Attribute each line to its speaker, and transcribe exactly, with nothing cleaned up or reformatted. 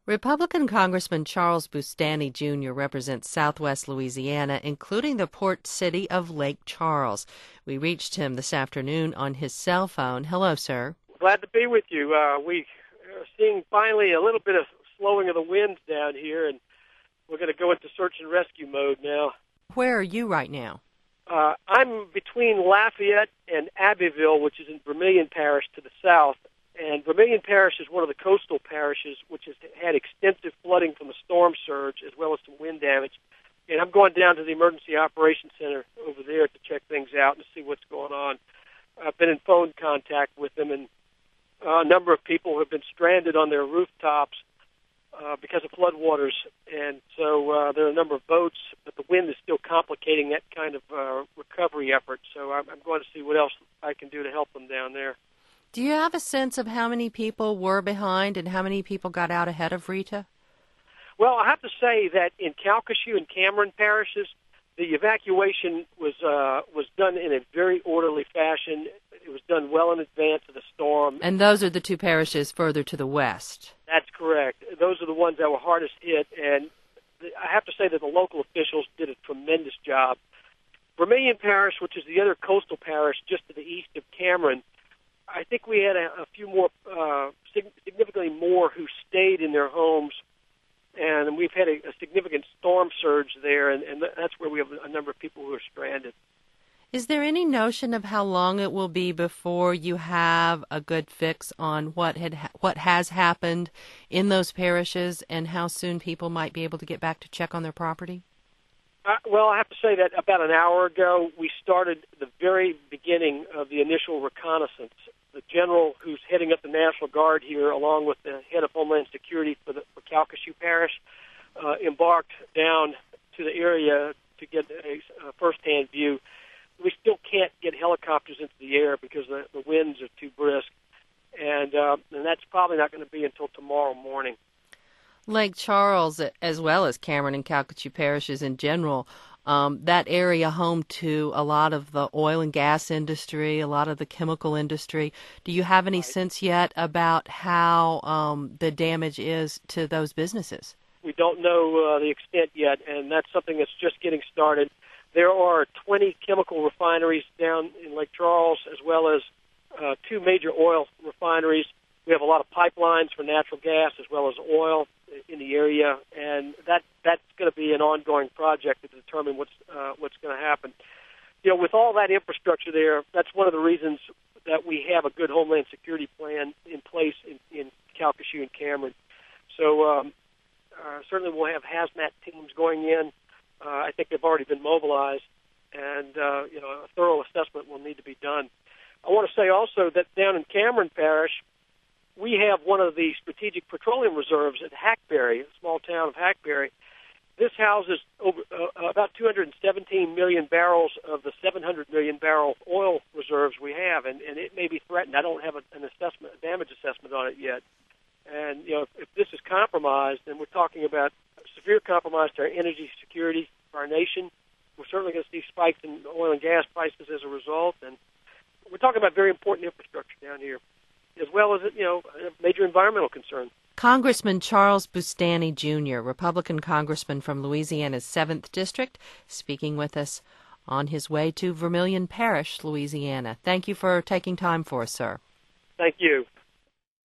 Speaker 1: Republican Congressman Charles Boustany Junior represents southwest Louisiana, including the port city of Lake Charles. We reached him this afternoon on his cell phone. Hello, sir.
Speaker 2: Glad to be with you. Uh, we are seeing finally a little bit of slowing of the winds down here, and we're going to go into search and rescue mode now.
Speaker 1: Where are you right now?
Speaker 2: Uh, I'm between Lafayette and Abbeville, which is in Vermilion Parish to the south. And Vermilion Parish is one of the coastal parishes which has had extensive flooding from the storm surge as well as some wind damage. And I'm going down to the Emergency Operations Center over there to check things out and see what's going on. I've been in phone contact with them, and uh, a number of people have been stranded on their rooftops uh, because of floodwaters. And so uh, there are a number of boats, but the wind is still complicating that kind of uh, recovery effort. So I'm, I'm going to see what else I can do to help them down there.
Speaker 1: Do you have a sense of how many people were behind and how many people got out ahead of Rita?
Speaker 2: Well, I have to say that in Calcasieu and Cameron parishes, the evacuation was uh, was done in a very orderly fashion. It was done well in advance of the storm.
Speaker 1: And those are the two parishes further to the west.
Speaker 2: That's correct. Those are the ones that were hardest hit, and I have to say that the local officials did a tremendous job. Vermilion Parish, which is the other coastal parish just to the east of Cameron, I think we had a, a few more, uh, significantly more who stayed in their homes, and we've had a, a significant storm surge there, and, and that's where we have a number of people who are stranded.
Speaker 1: Is there any notion of how long it will be before you have a good fix on what had ha- what has happened in those parishes and how soon people might be able to get back to check on their property?
Speaker 2: Uh, well, I have to say that about an hour ago, we started the very beginning of the initial reconnaissance. The general who's heading up the National Guard here, along with the head of Homeland Security for, the, for Calcasieu Parish, uh, embarked down to the area to get a, a first-hand view. We still can't get helicopters into the air because the, the winds are too brisk, and, uh, and that's probably not going to be until tomorrow morning.
Speaker 1: Lake Charles, as well as Cameron and Calcasieu parishes in general, um, that area home to a lot of the oil and gas industry, a lot of the chemical industry. Do you have any right. sense yet about how um, the damage is to those businesses? We
Speaker 2: don't know uh, the extent yet, and that's something that's just getting started. There are twenty chemical refineries down in Lake Charles, as well as uh, two major oil refineries. We have a lot of pipelines for natural gas as well as oil in the area, and that that's going to be an ongoing project to determine what's uh, what's going to happen. You know, with all that infrastructure there, that's one of the reasons that we have a good Homeland Security plan in place in, in Calcasieu and Cameron. So um, uh, certainly we'll have hazmat teams going in. Uh, I think they've already been mobilized, and uh, you know, a thorough assessment will need to be done. I want to say also that down in Cameron Parish, we have one of the strategic petroleum reserves at Hackberry, a small town of Hackberry. This houses over, uh, about two hundred seventeen million barrels of the seven hundred million barrel oil reserves we have, and, and it may be threatened. I don't have a, an assessment, a damage assessment on it yet. And you know, if, if this is compromised, then we're talking about severe compromise to our energy security for our nation. We're certainly going to see spikes in oil and gas prices as a result, and we're talking about very important infrastructure down here, as well as, you know, a major environmental concern.
Speaker 1: Congressman Charles Boustany Junior, Republican congressman from Louisiana's seventh District, speaking with us on his way to Vermilion Parish, Louisiana. Thank you for taking time for us, sir.
Speaker 2: Thank you.